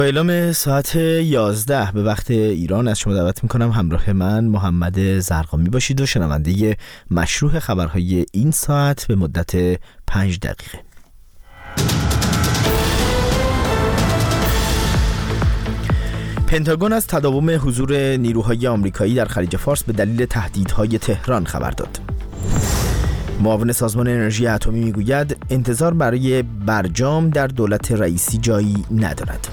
با اعلام ساعت 11 به وقت ایران از شما دعوت میکنم همراه من محمد زرقامی باشید و شنونده مشروح خبرهای این ساعت به مدت 5 دقیقه. پنتاگون از تداوم حضور نیروهای آمریکایی در خلیج فارس به دلیل تهدیدهای تهران خبر داد. معاون سازمان انرژی اتمی میگوید انتظار برای برجام در دولت رئیسی جایی ندارد.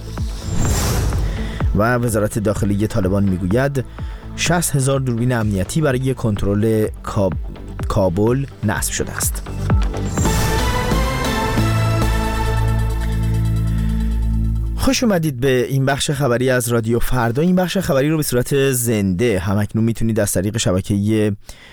و وزارت داخلی طالبان میگوید 60,000 دوربین امنیتی برای کنترل کابل نصب شده است. خوش اومدید به این بخش خبری از رادیو فردا. این بخش خبری رو به صورت زنده همکنون میتونید از طریق شبکه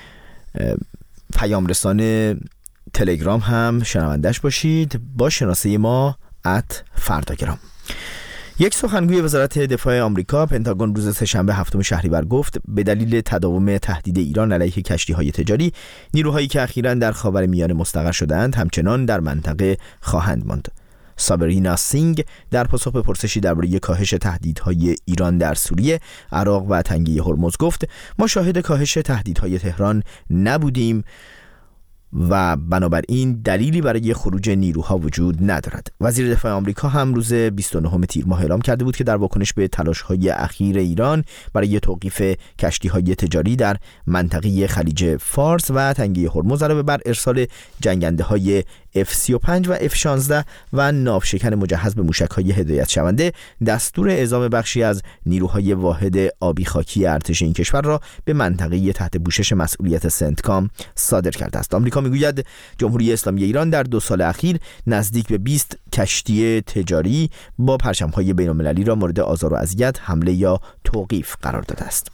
پیام رسان تلگرام هم شنوندش باشید با شناسه ما @فرداگرام. یک سخنگوی وزارت دفاع آمریکا پنتاگون روز سه‌شنبه 7 شهریور گفت به دلیل تداوم تهدید ایران علیه کشتی‌های تجاری، نیروهایی که اخیراً در خاورمیانه مستقر شده‌اند همچنان در منطقه خواهند ماند. سابرینا سینگ در پاسخ به پرسشی درباره کاهش تهدیدهای ایران در سوریه، عراق و تنگه هرمز گفت ما شاهد کاهش تهدیدهای تهران نبودیم و بنابراین دلیلی برای خروج نیروها وجود ندارد. وزیر دفاع آمریکا هم روز 29 تیر ماه اعلام کرده بود که در واکنش به تلاش‌های اخیر ایران برای توقیف کشتی‌های تجاری در منطقه خلیج فارس و تنگه هرمز علاوه بر ارسال جنگنده‌های F-35 و F-16 و ناوشکن مجهز به موشک‌های هدایت شونده، دستور اعزام بخشی از نیروهای واحد آبی خاکی ارتش این کشور را به منطقه تحت پوشش مسئولیت سنتکام صادر کرده است. آمریکا میگوید جمهوری اسلامی ایران در 2 سال اخیر نزدیک به 20 کشتی تجاری با پرچم‌های بین‌المللی را مورد آزار و اذیت، حمله یا توقیف قرار داده است.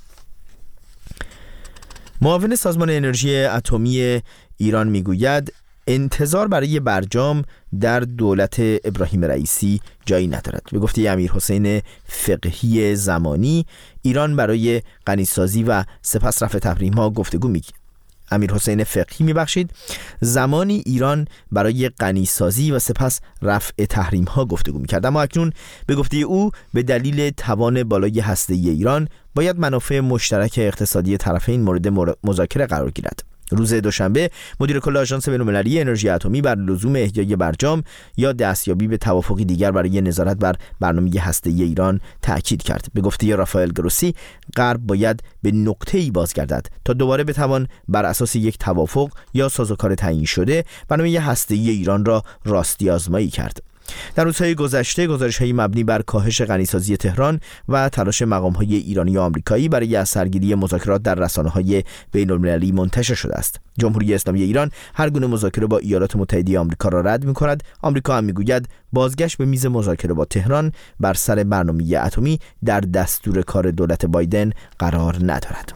معاون سازمان انرژی اتمی ایران میگوید انتظار برای برجام در دولت ابراهیم رئیسی جایی ندارد. به گفته امیرحسین فقیهی زمانی، ایران برای غنیسازی و سپس رفع تحریم‌ها گفتگو امیرحسین فقیهی زمانی ایران برای غنیسازی و سپس رفع تحریم‌ها گفتگو می‌کرد، اما اکنون به گفته او به دلیل توان بالای هسته‌ای ایران باید منافع مشترک اقتصادی طرفین مورد مذاکره قرار گیرد. روز دوشنبه مدیر کل آژانس بین‌المللی انرژی اتمی بر لزوم احیای برجام یا دستیابی به توافقی دیگر برای نظارت بر برنامه هسته‌ای ایران تأکید کرد. به گفته رافائل گروسی، غرب باید به نقطه‌ای بازگردد تا دوباره بتوان بر اساس یک توافق یا سازوکار تعیین شده برنامه هسته‌ای ایران را راستی آزمایی کرد. در روزهای گذشته گزارش‌های مبنی بر کاهش غنیسازی تهران و تلاش مقام‌های ایرانی و آمریکایی برای اثرگیری مذاکرات در رسانه‌های بین‌المللی منتشر شده است. جمهوری اسلامی ایران هر گونه مذاکره با ایالات متحده آمریکا را رد می‌کند. آمریکا هم می‌گوید بازگشت به میز مذاکره با تهران بر سر برنامه اتمی در دستور کار دولت بایدن قرار ندارد.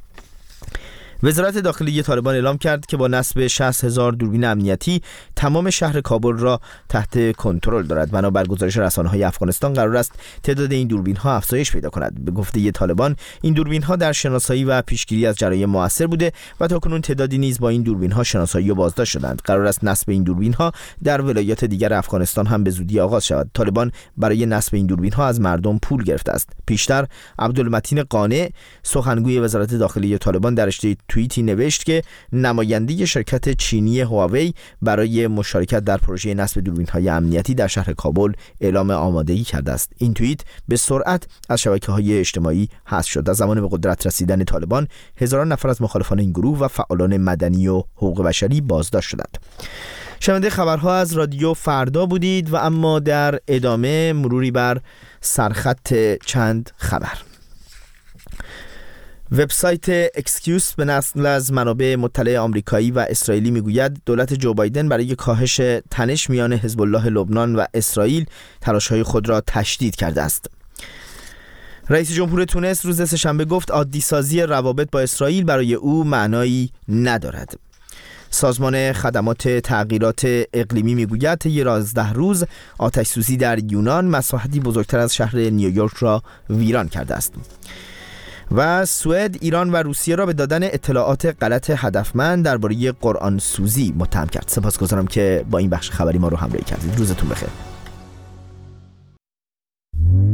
وزارت داخلی طالبان اعلام کرد که با نصب 60,000 دوربین امنیتی تمام شهر کابل را تحت کنترل دارد. بنابر گزارش رسانه‌های افغانستان قرار است تعداد این دوربین‌ها افزایش پیدا کند. به گفته طالبان این دوربین‌ها در شناسایی و پیشگیری از جرایم مؤثر بوده و تاکنون تعدادی نیز با این دوربین‌ها شناسایی و بازداشت شدند. قرار است نصب این دوربین‌ها در ولایات دیگر افغانستان هم به زودی آغاز شود. طالبان برای نصب این دوربین‌ها از مردم پول گرفته است. پیشتر عبدالمتین قانع سخنگوی وزارت داخلی طالبان در رشته توییتی نوشت که نماینده شرکت چینی هواوی برای مشارکت در پروژه نصب دوربین‌های امنیتی در شهر کابل اعلام آمادگی کرده است. این توییت به سرعت از شبکه‌های اجتماعی حذف شد. از زمان به قدرت رسیدن طالبان هزاران نفر از مخالفان این گروه و فعالان مدنی و حقوق بشری بازداشت شدند. شنونده خبرها از رادیو فردا بودید و اما در ادامه مروری بر سرخط چند خبر. وبسایت اکسکیوز به نقل از منابع مطلع آمریکایی و اسرائیلی میگوید دولت جو بایدن برای کاهش تنش میان حزب الله لبنان و اسرائیل تلاش‌های خود را تشدید کرده است. رئیس جمهور تونس روز سه‌شنبه گفت عادی‌سازی روابط با اسرائیل برای او معنایی ندارد. سازمان خدمات تغییرات اقلیمی میگوید طی 11 روز آتش‌سوزی در یونان مساحتی بزرگتر از شهر نیویورک را ویران کرده است. و سوئد ایران و روسیه را به دادن اطلاعات غلط هدفمند درباره قرآن سوزی متهم کرد. سپاسگزارم که با این بخش خبری ما رو همراهی کردید. روزتون بخیر.